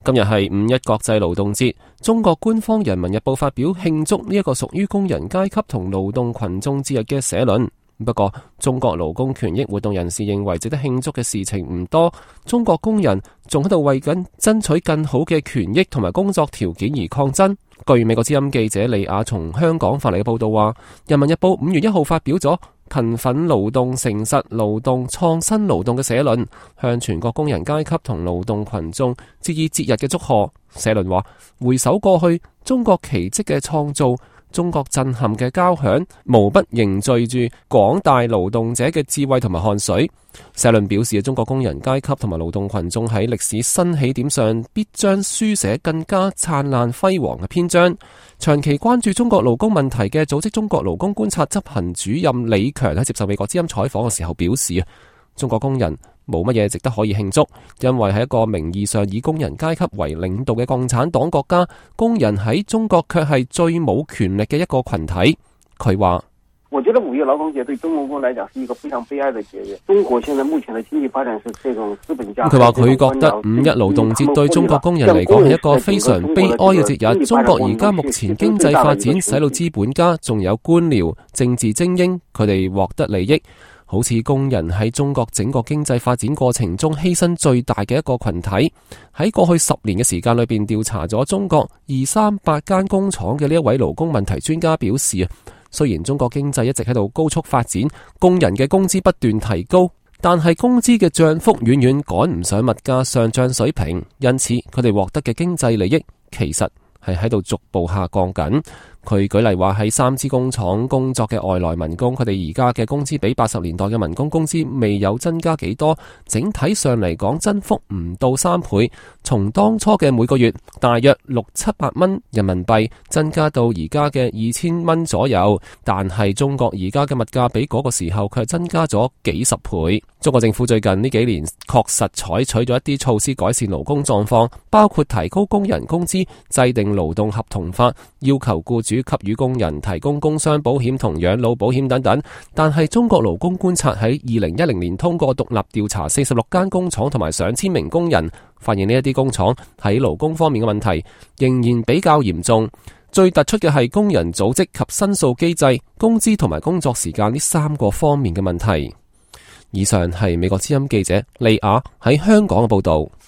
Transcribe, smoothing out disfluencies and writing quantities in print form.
今日係五一國際勞動節，中國官方人民日報發表慶祝呢一個屬於工人階級同勞動群眾節日嘅社論。不過，中國勞工權益活動人士認為值得慶祝嘅事情唔多，中國工人仲喺度為緊爭取更好嘅權益同埋工作條件而抗爭。據美國之音記者李雅從香港發嚟嘅報道話，人民日報5月1號發表咗勤奮勞動、誠實勞動、創新勞動嘅社論，向全國工人階級同勞動群眾致以節日嘅祝賀。社論話，回首過去，中國奇蹟嘅創造，中國震撼嘅交響，無不凝聚住廣大勞動者嘅智慧同埋汗水。社論表示，中國工人階級同埋勞動群眾喺歷史新起點上，必將書寫更加燦爛輝煌嘅篇章。長期關注中國勞工問題嘅組織中國勞工觀察執行主任李強喺接受美國之音採訪嘅時候表示，中國工人冇乜嘢值得可以慶祝，因為係一個名義上以工人階級為領導嘅共產黨國家，工人喺中國卻係最冇權力嘅一個群體。佢話： 我覺得5月勞動節對中國工來講是一個非常悲哀的節日。中國現在目前的經濟發展是這種資本家。 佢話佢覺得5一勞動節對中國工人嚟講係一個非常悲哀嘅節日。中國而家目前經濟發展使到資本家仲有官僚、政治精英，佢哋獲得利益。好似工人喺中國整個經濟發展過程中犧牲最大嘅一個群體。喺過去10年嘅時間裏邊，調查咗中國238間工廠嘅呢一位勞工問題專家表示，雖然中國經濟一直喺度高速發展，工人嘅工資不斷提高，但係工資嘅漲幅遠遠趕唔上物價上漲水平，因此佢哋獲得嘅經濟利益其實係喺度逐步下降緊。佢舉例話，喺3支工廠工作嘅外來民工，佢哋而家嘅工資比80年代嘅民工工資未有增加幾多，整體上嚟講增幅唔到3倍，從當初嘅每個月大約600-700蚊人民幣增加到而家嘅2000蚊左右，但係中國而家嘅物價比嗰個時候卻增加咗幾十倍。中國政府最近呢幾年確實採取咗一啲措施改善勞工狀況，包括提高工人工資、制定勞動合同法，要求僱主給予工人提供工傷保險同養老保險等等。但係中國勞工觀察喺2010年通過獨立調查46間工廠同埋上千名工人，發現呢一啲工廠喺勞工方面嘅問題仍然比較嚴重。最突出嘅係工人組織及申訴機制、工資同埋工作時間呢3個方面嘅問題。以上係美國之音記者利亞喺香港嘅報道。